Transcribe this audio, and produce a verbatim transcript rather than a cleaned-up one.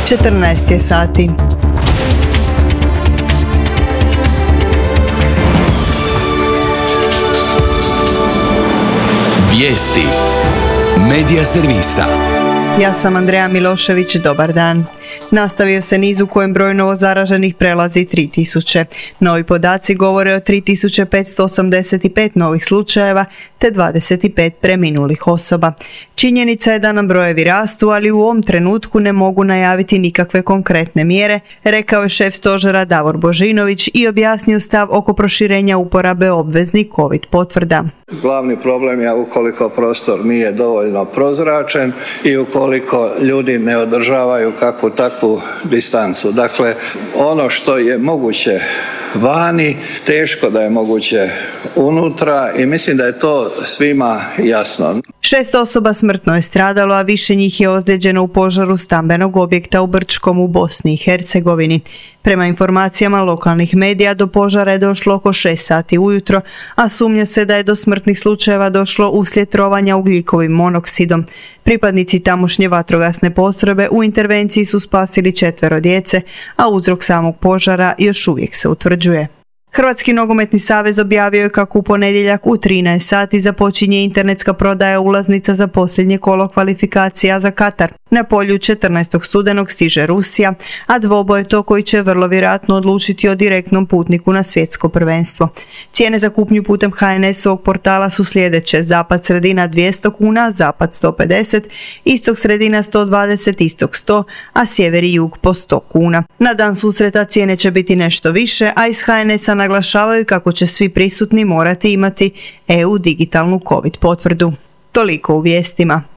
četrnaest je sati. Vijesti Medija servisa. Ja sam Andreja Milošević, dobar dan. Nastavio se niz u kojem broj novozaraženih prelazi tri tisuće. Novi podaci govore o tri tisuće petsto osamdeset pet novih slučajeva te dvadeset pet preminulih osoba. Činjenica je da nam brojevi rastu, ali u ovom trenutku ne mogu najaviti nikakve konkretne mjere, rekao je šef stožera Davor Božinović i objasnio stav oko proširenja uporabe obveznih COVID potvrda. Glavni problem je ukoliko prostor nije dovoljno prozračen i ukoliko ljudi ne održavaju kakvu takvu distancu. Dakle, ono što je moguće vani, teško da je moguće unutra i mislim da je to svima jasno. Šest osoba smrtno je stradalo, a više njih je ozlijeđeno u požaru stambenog objekta u Brčkom u Bosni i Hercegovini. Prema informacijama lokalnih medija, do požara je došlo oko šest sati ujutro, a sumnja se da je do smrtnih slučajeva došlo uslijed trovanja ugljikovim monoksidom. Pripadnici tamošnje vatrogasne postrojbe u intervenciji su spasili četvero djece, a uzrok samog požara još uvijek se utvrđuje. Hrvatski nogometni savez objavio je kako u ponedjeljak u trinaest sati započinje internetska prodaja ulaznica za posljednje kolo kvalifikacija za Katar. Na polju četrnaestog studenog stiže Rusija, a dvoboj je to koji će vrlo vjerojatno odlučiti o direktnom putniku na svjetsko prvenstvo. Cijene za kupnju putem ha en es-ovog portala su sljedeće: zapad sredina dvjesto kuna, zapad sto pedeset, istok sredina sto dvadeset, istok sto, a sjever i jug po sto kuna. Na dan susreta cijene će biti nešto više, a iz ha en es-a naglašavaju kako će svi prisutni morati imati e u digitalnu COVID potvrdu. Toliko u vijestima.